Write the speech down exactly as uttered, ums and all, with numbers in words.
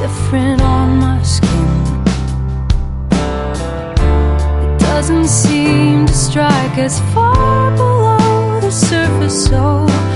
different on my skin. It doesn't seem to strike as far below the surface, so